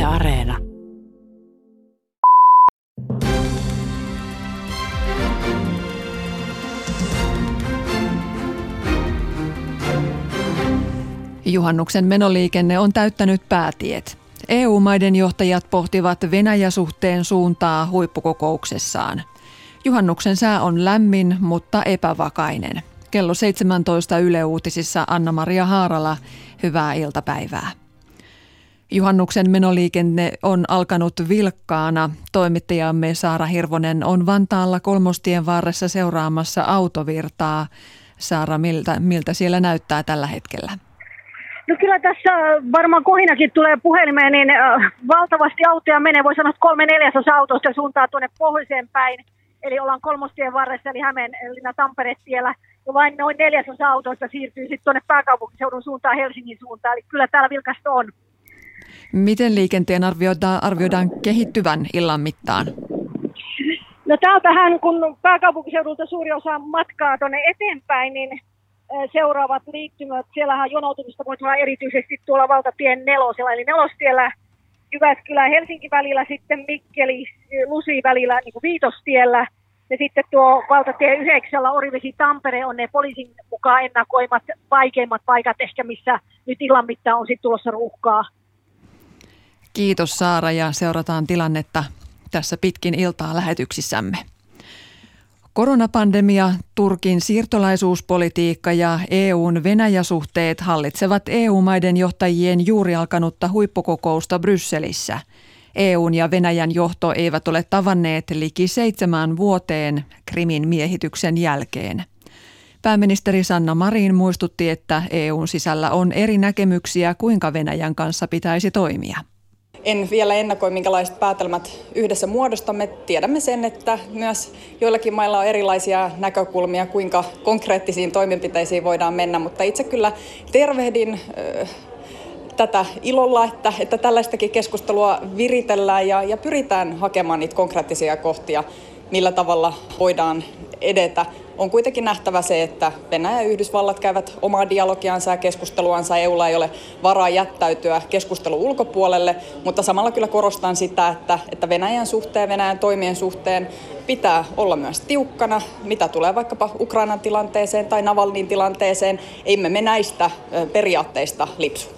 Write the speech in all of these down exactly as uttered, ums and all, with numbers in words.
Areena. Juhannuksen menoliikenne on täyttänyt päätiet. E U-maiden johtajat pohtivat Venäjä-suhteen suuntaa huippukokouksessaan. Juhannuksen sää on lämmin, mutta epävakainen. Kello seitsemäntoista Yle Uutisissa Anna-Maria Haarala, hyvää iltapäivää. Juhannuksen menoliikenne on alkanut vilkkaana. Toimittajamme Saara Hirvonen on Vantaalla Kolmostien varressa seuraamassa autovirtaa. Saara, miltä, miltä siellä näyttää tällä hetkellä? No kyllä tässä varmaan kohinakin tulee puhelimeen, niin äh, valtavasti autoja menee. Voi sanoa, että kolme neljäsosa autosta suuntaa tuonne pohjoiseen päin. Eli ollaan Kolmostien varressa, eli Hämeenlinna Tampere-tiellä. Ja vain noin neljäsosa autoista siirtyy sitten tuonne pääkaupunkiseudun suuntaan, Helsingin suuntaan. Eli kyllä täällä vilkasta on. Miten liikenteen arvioidaan, arvioidaan kehittyvän illan mittaan? No täältähän, kun pääkaupunkiseudulta suuri osa matkaa tuonne eteenpäin, niin seuraavat liittymät, siellähän jonoutumista voi tulla erityisesti tuolla valtatien nelosella, eli nelostiellä Jyväskylä-Helsinki välillä, sitten Mikkeli-Lusi välillä niin kuin Viitostiellä, ja sitten tuo valtatie yhdeksällä Orivesi-Tampere on ne poliisin mukaan ennakoimat vaikeimmat paikat ehkä, missä nyt illan mittaan on sitten tulossa ruuhkaa. Kiitos Saara, ja seurataan tilannetta tässä pitkin iltaa lähetyksissämme. Koronapandemia, Turkin siirtolaisuuspolitiikka ja E U:n Venäjä-suhteet hallitsevat E U-maiden johtajien juuri alkanutta huippukokousta Brysselissä. E U:n ja Venäjän johto eivät ole tavanneet liki seitsemään vuoteen Krimin miehityksen jälkeen. Pääministeri Sanna Marin muistutti, että E U:n sisällä on eri näkemyksiä, kuinka Venäjän kanssa pitäisi toimia. En vielä ennakoi, minkälaiset päätelmät yhdessä muodostamme. Tiedämme sen, että myös joillakin mailla on erilaisia näkökulmia, kuinka konkreettisiin toimenpiteisiin voidaan mennä, mutta itse kyllä tervehdin äh, tätä ilolla, että, että tällaistakin keskustelua viritellään ja, ja pyritään hakemaan niitä konkreettisia kohtia, millä tavalla voidaan edetä. On kuitenkin nähtävä se, että Venäjä ja Yhdysvallat käyvät omaa dialogiansa ja keskusteluansa. E U:lla ei ole varaa jättäytyä keskustelun ulkopuolelle, mutta samalla kyllä korostan sitä, että, että Venäjän suhteen, Venäjän toimien suhteen pitää olla myös tiukkana, mitä tulee vaikkapa Ukrainan tilanteeseen tai Navalnin tilanteeseen. Emme me näistä periaatteista lipsu.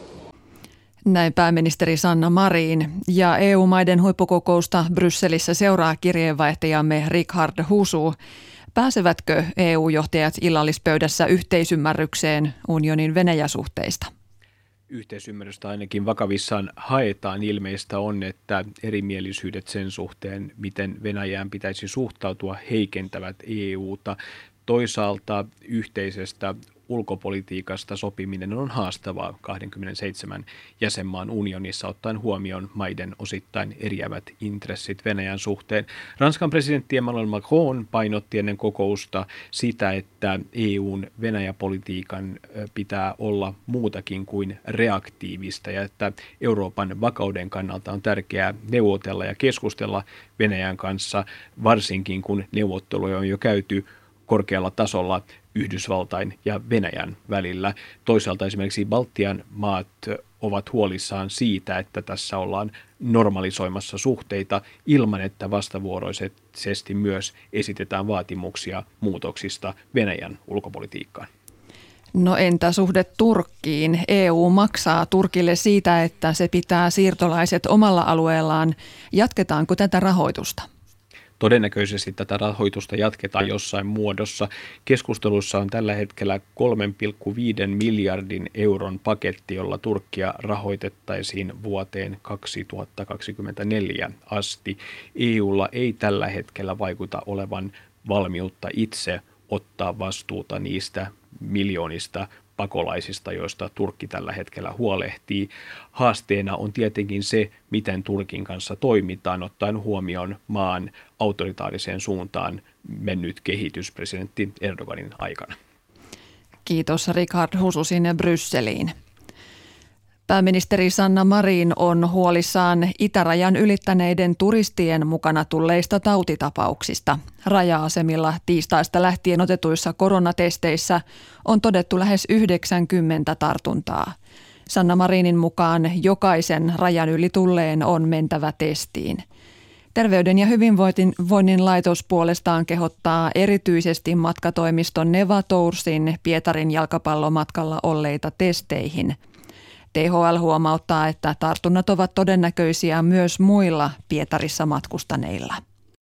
Näin pääministeri Sanna Marin, ja E U-maiden huippukokousta Brysselissä seuraa kirjeenvaihtajamme Richard Husu. Pääsevätkö E U-johtajat illallispöydässä yhteisymmärrykseen unionin Venäjä-suhteista? Yhteisymmärrystä ainakin vakavissaan haetaan. Ilmeistä on, että erimielisyydet sen suhteen, miten Venäjään pitäisi suhtautua, heikentävät E U:ta. Toisaalta yhteisestä ulkopolitiikasta sopiminen on haastavaa kaksikymmentäseitsemän jäsenmaan unionissa ottaen huomioon maiden osittain eriävät intressit Venäjän suhteen. Ranskan presidentti Emmanuel Macron painotti ennen kokousta sitä, että E U:n Venäjä-politiikan pitää olla muutakin kuin reaktiivista ja että Euroopan vakauden kannalta on tärkeää neuvotella ja keskustella Venäjän kanssa, varsinkin kun neuvotteluja on jo käyty korkealla tasolla Yhdysvaltain ja Venäjän välillä. Toisaalta esimerkiksi Baltian maat ovat huolissaan siitä, että tässä ollaan normalisoimassa suhteita ilman, että vastavuoroisesti myös esitetään vaatimuksia muutoksista Venäjän ulkopolitiikkaan. No entä suhde Turkkiin? E U maksaa Turkille siitä, että se pitää siirtolaiset omalla alueellaan. Jatketaanko tätä rahoitusta? Todennäköisesti tätä rahoitusta jatketaan jossain muodossa. Keskustelussa on tällä hetkellä kolme pilkku viisi miljardin euron paketti, jolla Turkkia rahoitettaisiin vuoteen kaksituhattakaksikymmentäneljä asti. E U:lla ei tällä hetkellä vaikuta olevan valmiutta itse ottaa vastuuta niistä miljoonista pakolaisista, joista Turkki tällä hetkellä huolehtii. Haasteena on tietenkin se, miten Turkin kanssa toimitaan, ottaen huomioon maan autoritaariseen suuntaan mennyt kehitys presidentti Erdoganin aikana. Kiitos Richard Husu sinne Brysseliin. Pääministeri Sanna Marin on huolissaan itärajan ylittäneiden turistien mukana tulleista tautitapauksista. Raja-asemilla tiistaista lähtien otetuissa koronatesteissä on todettu lähes yhdeksänkymmentä tartuntaa. Sanna Marinin mukaan jokaisen rajan yli tulleen on mentävä testiin. Terveyden ja hyvinvoinnin laitos puolestaan kehottaa erityisesti matkatoimiston Neva Toursin Pietarin jalkapallomatkalla olleita testeihin. T H L huomauttaa, että tartunnat ovat todennäköisiä myös muilla Pietarissa matkustaneilla.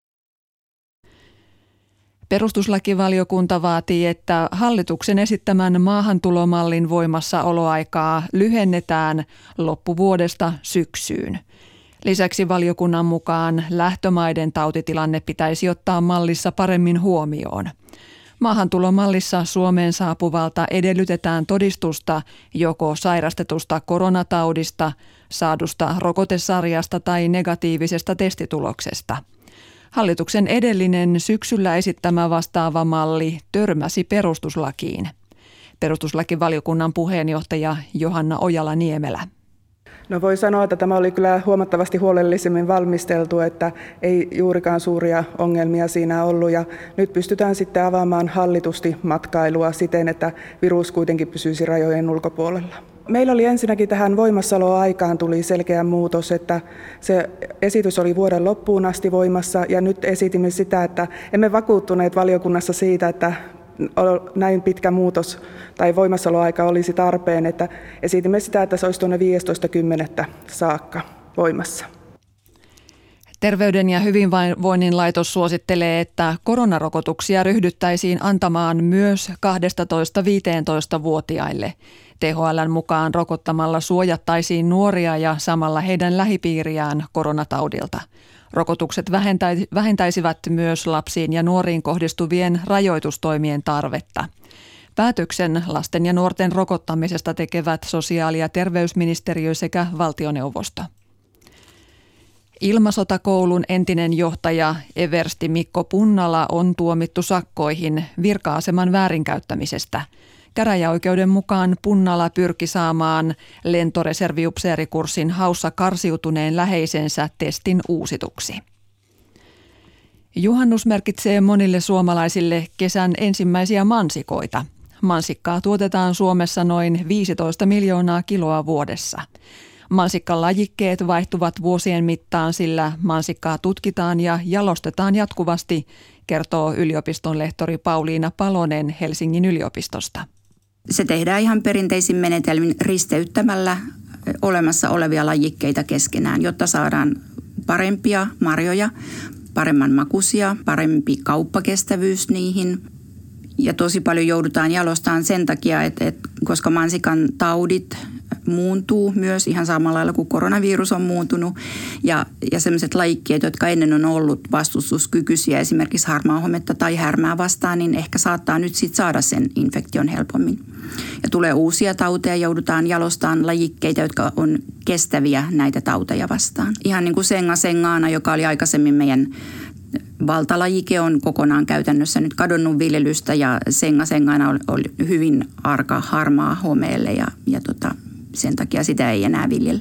Perustuslakivaliokunta vaatii, että hallituksen esittämän maahantulomallin voimassaoloaikaa lyhennetään loppuvuodesta syksyyn. Lisäksi valiokunnan mukaan lähtömaiden tautitilanne pitäisi ottaa mallissa paremmin huomioon. Maahantulomallissa Suomeen saapuvalta edellytetään todistusta joko sairastetusta koronataudista, saadusta rokotesarjasta tai negatiivisesta testituloksesta. Hallituksen edellinen syksyllä esittämä vastaava malli törmäsi perustuslakiin. Perustuslakivaliokunnan puheenjohtaja Johanna Ojala-Niemelä. No voi sanoa, että tämä oli kyllä huomattavasti huolellisemmin valmisteltu, että ei juurikaan suuria ongelmia siinä ollut. Ja nyt pystytään sitten avaamaan hallitusti matkailua siten, että virus kuitenkin pysyisi rajojen ulkopuolella. Meillä oli ensinnäkin tähän voimassaoloaikaan tuli selkeä muutos, että se esitys oli vuoden loppuun asti voimassa ja nyt esitimme sitä, että emme vakuuttuneet valiokunnassa siitä, että näin pitkä muutos tai voimassaoloaika olisi tarpeen, että esitimme sitä, että se olisi tuonne viidestoista kymmenettä saakka voimassa. Terveyden ja hyvinvoinnin laitos suosittelee, että koronarokotuksia ryhdyttäisiin antamaan myös kaksitoista-viisitoista-vuotiaille. T H L:n mukaan rokottamalla suojattaisiin nuoria ja samalla heidän lähipiiriään koronataudilta. Rokotukset vähentäisivät myös lapsiin ja nuoriin kohdistuvien rajoitustoimien tarvetta. Päätöksen lasten ja nuorten rokottamisesta tekevät sosiaali- ja terveysministeriö sekä valtioneuvosto. Ilmasotakoulun entinen johtaja eversti Mikko Punnala on tuomittu sakkoihin virka-aseman väärinkäyttämisestä. Käräjäoikeuden mukaan Punnala pyrki saamaan lentoreserviupseerikurssin haussa karsiutuneen läheisensä testin uusituksi. Juhannus merkitsee monille suomalaisille kesän ensimmäisiä mansikoita. Mansikkaa tuotetaan Suomessa noin viisitoista miljoonaa kiloa vuodessa. Mansikkalajikkeet vaihtuvat vuosien mittaan, sillä mansikkaa tutkitaan ja jalostetaan jatkuvasti, kertoo yliopiston lehtori Pauliina Palonen Helsingin yliopistosta. Se tehdään ihan perinteisin menetelmin risteyttämällä olemassa olevia lajikkeita keskenään, jotta saadaan parempia marjoja, paremman makuisia, parempi kauppakestävyys niihin. Ja tosi paljon joudutaan jalostamaan sen takia, että, että koska mansikan taudit muuntuu myös ihan samalla lailla kuin koronavirus on muuntunut. Ja, ja sellaiset lajikkeet, jotka ennen on ollut vastustuskykyisiä esimerkiksi harmaahometta tai härmää vastaan, niin ehkä saattaa nyt sit saada sen infektion helpommin. Ja tulee uusia tauteja, joudutaan jalostamaan lajikkeita, jotka on kestäviä näitä tauteja vastaan. Ihan niin kuin senga sengaana, joka oli aikaisemmin meidän valtalajike, on kokonaan käytännössä nyt kadonnut viljelystä ja senga sengaana oli hyvin arka harmaa homeelle ja, ja tota, sen takia sitä ei enää viljellä.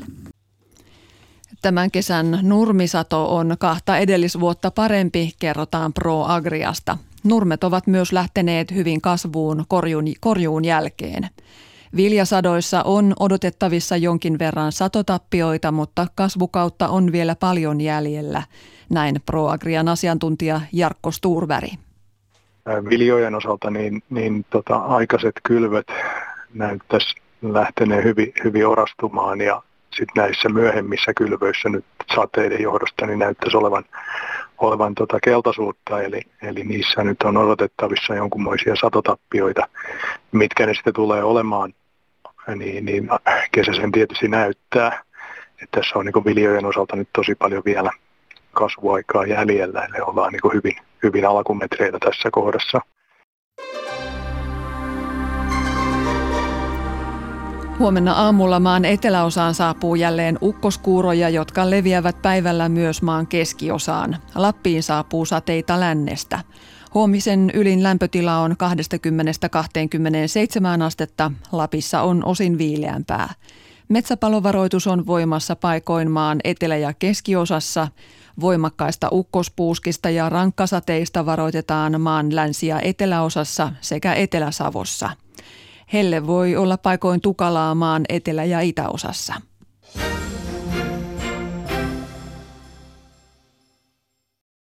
Tämän kesän nurmisato on kahta edellisvuotta parempi, kerrotaan ProAgriasta. Nurmet ovat myös lähteneet hyvin kasvuun korjuun, korjuun jälkeen. Viljasadoissa on odotettavissa jonkin verran satotappioita, mutta kasvukautta on vielä paljon jäljellä. Näin ProAgrian asiantuntija Jarkko Sturberg. Viljojen osalta niin, niin tota, aikaiset kylvöt näyttäisi lähteneen hyvin, hyvin orastumaan ja sitten näissä myöhemmissä kylvöissä nyt sateiden johdosta niin näyttäisi olevan, olevan tota keltaisuutta, eli, eli niissä nyt on odotettavissa jonkunmoisia satotappioita, mitkä ne sitten tulee olemaan, niin, niin kesä sen tietysti näyttää, että tässä on niin kuin viljojen osalta nyt tosi paljon vielä kasvuaikaa jäljellä, eli ollaan niin kuin hyvin, hyvin alkumetreillä tässä kohdassa. Huomenna aamulla maan eteläosaan saapuu jälleen ukkoskuuroja, jotka leviävät päivällä myös maan keskiosaan. Lappiin saapuu sateita lännestä. Huomisen ylin lämpötila on kaksikymmentä kaksikymmentäseitsemän astetta, Lapissa on osin viileämpää. Metsäpalovaroitus on voimassa paikoin maan etelä- ja keskiosassa. Voimakkaista ukkospuuskista ja rankkasateista varoitetaan maan länsi- ja eteläosassa sekä Etelä-Savossa. Helle voi olla paikoin tukalaa maan etelä- ja itäosassa.